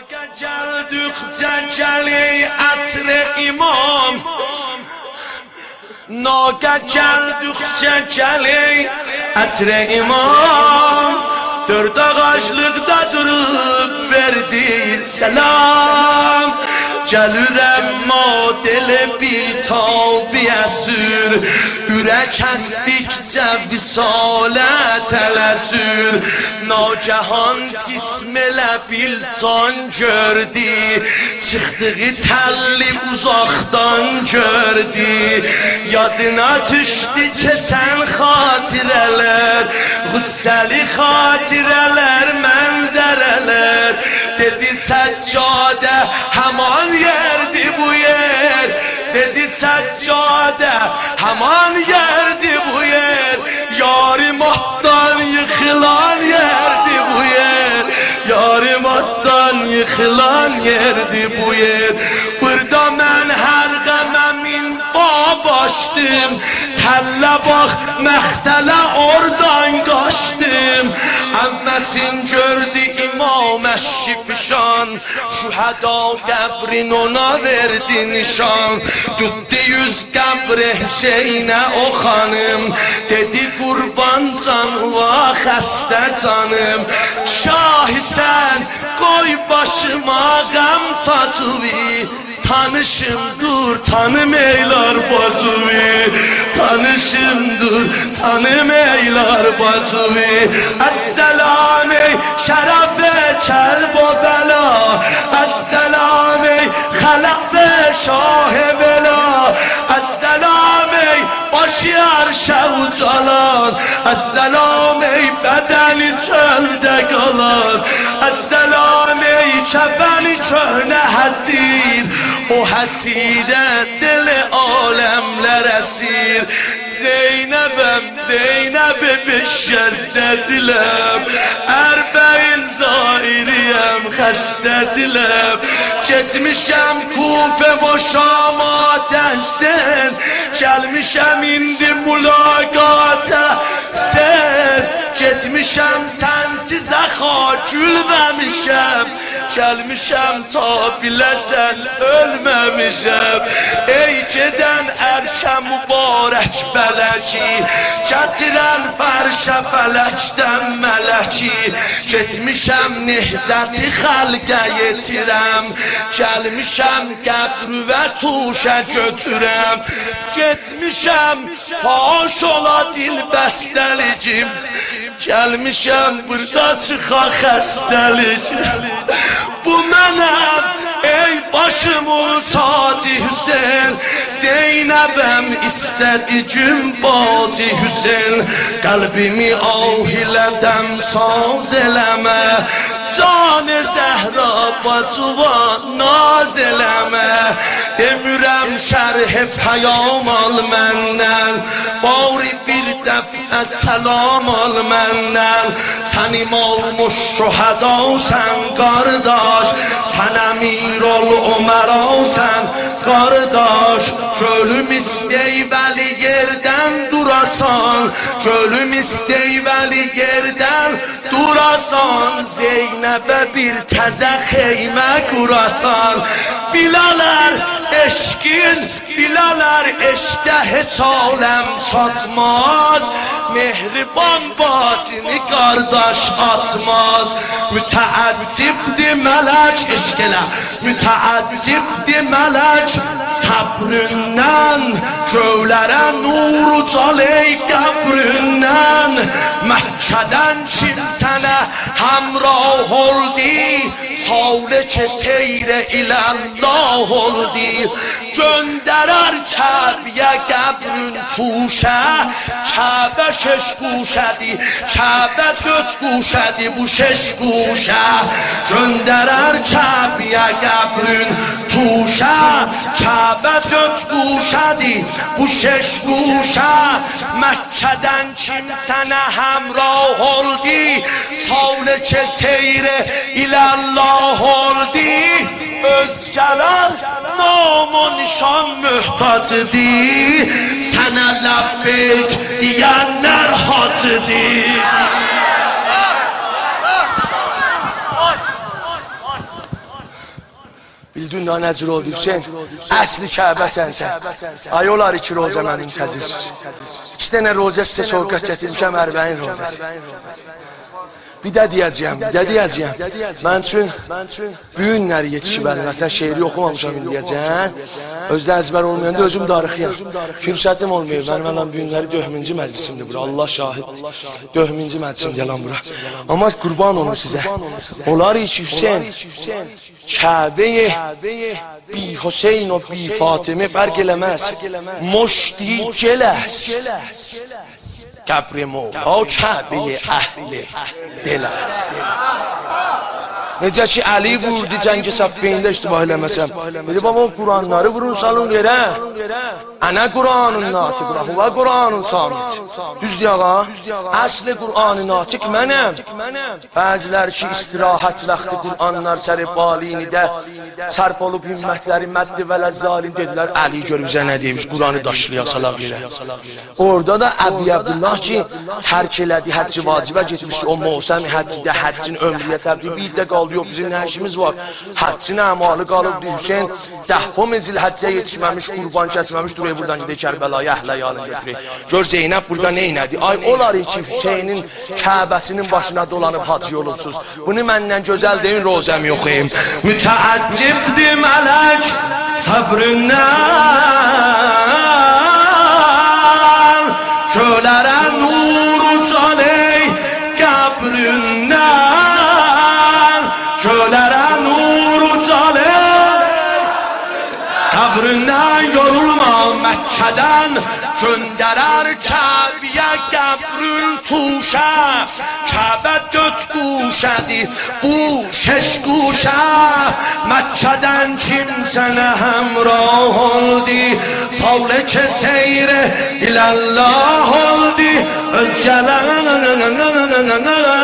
geldikçe geli atlı imam Naga geldikçe geli atlı imam Dört ağaçlıkta durup verdi selam Gelirem model bir tabiye sür Ürek estikçe visale telesür Nagehan tismele biltan gördü Çıktığı telli uzaktan gördü Yadına düştü geçen hatireler Gusseli hatireler, menzereler Dedi seccade hemen yerdi bu yer Dedi seccade hemen yerdi bu yer Yarim attan yıkılan yerdi bu yer Yarim attan yıkılan yerdi bu yer Burada mən her qəməmin babaşdım Təlle bax məxtələ oradan qaçdım Əmməsin gördü İmam Əşşifşan Şühəda qəbrin ona verdi nişan Tutdu yüz qəbri Hüseynə o xanım Dedi qurban canıva xəstə canım Şah sən qoy başıma qəm tacıvi Tanışım dur tanım eylar bacıvi Tanışım dur tanım eylar bacıvi Esselam ey şerefe kelb o bela Esselam ey halefe şah bela Esselam ey başı arşe ucalan Esselam ey bedeni çölde kalan Esselam ey kefeni köhne hesir O hesire dil alemler esir Zeynep'em Zeynep'i beş dilem Erbeğin zairiyem xəstə dilem Getmişəm Kufe və Şamata sen Gelmişəm indi mülaqata sen Getmişəm sensiz əxa gülməmişəm Gelmişəm ta biləsən ölməmişəm Ey gedən ərşə mübarək bələki Gətirən fərşə fələkdən mələki Getmişəm nehzəti xəlqə yetirəm Gəlmişəm qəbri və tuşə götürəm Getmişəm faş ola dil bəstəlicim Gəlmişəm burada çıxa xəstəlicim Bu mənəm ey başımın tacı Hüseyin Zeynep'em istedi cümbacı Hüseyin Kalbimi ah ile demsaz eleme Can-ı Zəhra bacıva naz eləmə Demirəm şərh pəyam al məndən Bari bir dəfə səlam al məndən Sən imam-ı şühədasən qardaş Sən əmir ol Ömərəsən qardaş Gölüm isteyvəli yerdən durasan Gölüm isteyvəli yerdən durasan Zeynep'e bir təzə xeymə qurasan Bilalər eşkin, bilalər eşkə heç aləm çatmaz Mehriban bacını qardaş atmaz Mütəəccibdir mələk eşkələ Mütəəccibdir mələk Səbründən Göylərə nur ucaley qəbründən Məkkədən kimsənə həmrah oldi Salih seyre ilallah oldi Göndərər Kəbəyə qəbrün tuşə Kəbə şeş quşədi Kəbə döt quşədi bu şeş quşə Göndərər Kəbəyə qəbrün tuşə Kəbə döt quşədi bu şeş quşə Məkkədən kimsənə həmrah oldi Salih seyre ilallah oldi Özgələr nam o nişan mühtacıdır Sənə ləbbeyk deyənlər hacıdır Bildin daha necür oldu Hüseyin? Əsli Kəbə sənsən. Ay olar 2 roza mən müntəzirsiz. 2 dənə roza sizə sorqat gətirmişəm, ərbəyin rozası. Bir də deyəcəyəm. Mən üçün bu günləri yetişib əlbəttən şeiri oxumamışam deyəcəm. Özdə əzbər olmayanda özüm darıxıyam. Fürsətim olmuyor. Mənim bu günləri döhmüncü məclisimdir bura. Allah şahiddir. Döhmüncü məclisimdir lan bura. Amma qurban olum sizə. Olar ki Hüseyin, Kəbəyi bi Hüseyin o bi Fatıma fərq eləməz. Moşdi gələs. Qəbri Mola Kəbəyi əhli dil است. Necə ki Əli vurdu cəngi səffeyində iştibah eləməsəm. Dedi baba Quranları vurun salın yerə. Ənə Quranın natiq, və Quranın samit. Düzdür ağa? Əsli Quranın natiq mənəm. Bəzilər ki istirahət vaxtı Quranlar səri balinidə sərf olub himmətləri məddi və ləzzalin dedilər. Əli görüb bizə nə deymiş? Quranı daşlayaq salaq yerə. Orada da Əbi Abdullah ki tərk elədi, həcci vacibə getmişdi. O mövsəm həccidə həccin ömriyə təbdil bir də qaldı. Yox bizim nə işimiz var? Həccin əmalı qalıbdı Hüseyin. 10 zilhəccə yetişməmiş, qurban kəsməmiş. Duraya buradan gedək Kərbəlaya, Əhləyanı götürək. Gör Zeynəb burada nə inədi? Ay olar ki Hüseynin Kəbəsinin başına dolanıb hacı olubsuz. Bunu məndən gözəl deyin, rozəm yoxuyum. Mütəəccibdir mələk səbrindən, kölərə nur ucaney qəbrindən, kölərə nur ucaney qəbrindən, yorulma Məkkədən göndərər Kəbəyə qəbrün tuşə. Kəbə 4 quşədir, bu 6 quşə. Məkkədən kimsənə həmrah oldu, salək seyr ilallah oldu. Özgələr